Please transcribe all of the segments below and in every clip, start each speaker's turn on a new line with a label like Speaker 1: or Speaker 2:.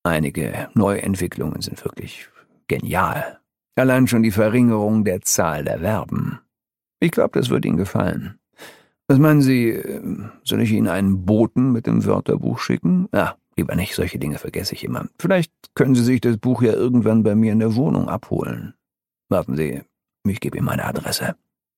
Speaker 1: Einige Neuentwicklungen sind wirklich genial. Allein schon die Verringerung der Zahl der Verben. Ich glaube, das wird Ihnen gefallen. Was meinen Sie, soll ich Ihnen einen Boten mit dem Wörterbuch schicken? Lieber nicht, solche Dinge vergesse ich immer. Vielleicht können Sie sich das Buch ja irgendwann bei mir in der Wohnung abholen. Warten Sie, ich gebe Ihnen meine Adresse.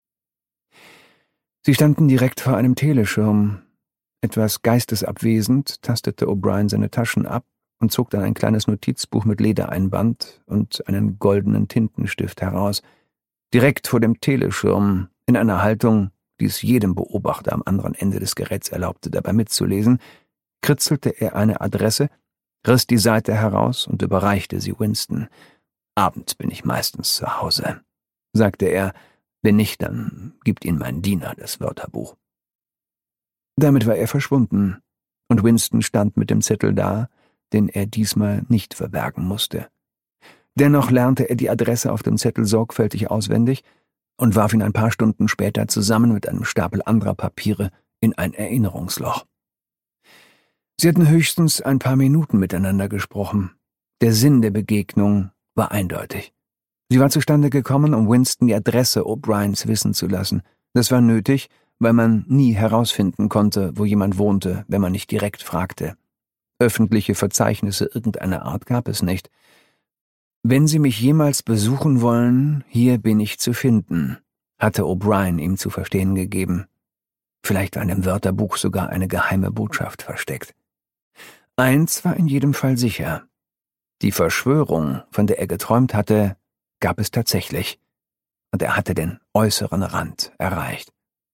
Speaker 1: Sie standen direkt vor einem Teleschirm. Etwas geistesabwesend tastete O'Brien seine Taschen ab und zog dann ein kleines Notizbuch mit Ledereinband und einen goldenen Tintenstift heraus. Direkt vor dem Teleschirm, in einer Haltung, die es jedem Beobachter am anderen Ende des Geräts erlaubte, dabei mitzulesen, kritzelte er eine Adresse, riss die Seite heraus und überreichte sie Winston. »Abends bin ich meistens zu Hause«, sagte er. »Wenn nicht, dann gibt Ihnen mein Diener das Wörterbuch.« Damit war er verschwunden, und Winston stand mit dem Zettel da, den er diesmal nicht verbergen musste. Dennoch lernte er die Adresse auf dem Zettel sorgfältig auswendig und warf ihn ein paar Stunden später zusammen mit einem Stapel anderer Papiere in ein Erinnerungsloch. Sie hatten höchstens ein paar Minuten miteinander gesprochen. Der Sinn der Begegnung war eindeutig. Sie war zustande gekommen, um Winston die Adresse O'Briens wissen zu lassen. Das war nötig, weil man nie herausfinden konnte, wo jemand wohnte, wenn man nicht direkt fragte. Öffentliche Verzeichnisse irgendeiner Art gab es nicht. »Wenn Sie mich jemals besuchen wollen, hier bin ich zu finden«, hatte O'Brien ihm zu verstehen gegeben. Vielleicht war in dem Wörterbuch sogar eine geheime Botschaft versteckt. Eins war in jedem Fall sicher. Die Verschwörung, von der er geträumt hatte, gab es tatsächlich, und er hatte den äußeren Rand erreicht.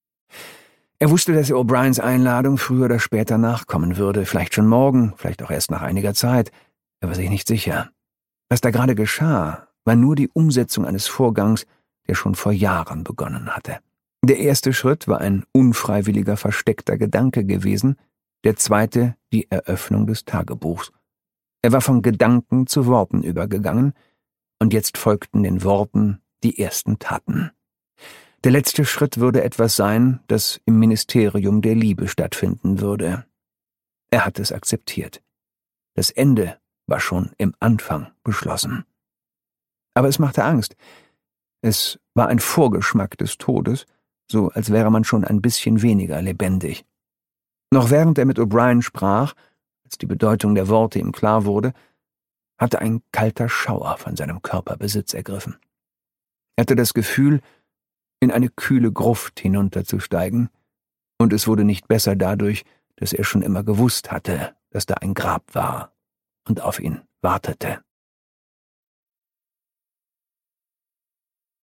Speaker 1: Er wusste, dass er O'Briens Einladung früher oder später nachkommen würde, vielleicht schon morgen, vielleicht auch erst nach einiger Zeit, er war sich nicht sicher. Was da gerade geschah, war nur die Umsetzung eines Vorgangs, der schon vor Jahren begonnen hatte. Der erste Schritt war ein unfreiwilliger, versteckter Gedanke gewesen, der zweite die Eröffnung des Tagebuchs. Er war von Gedanken zu Worten übergegangen, und jetzt folgten den Worten die ersten Taten. Der letzte Schritt würde etwas sein, das im Ministerium der Liebe stattfinden würde. Er hatte es akzeptiert. Das Ende war schon im Anfang beschlossen. Aber es machte Angst. Es war ein Vorgeschmack des Todes, so als wäre man schon ein bisschen weniger lebendig. Noch während er mit O'Brien sprach, als die Bedeutung der Worte ihm klar wurde, hatte ein kalter Schauer von seinem Körper Besitz ergriffen. Er hatte das Gefühl, in eine kühle Gruft hinunterzusteigen, und es wurde nicht besser dadurch, dass er schon immer gewusst hatte, dass da ein Grab war und auf ihn wartete.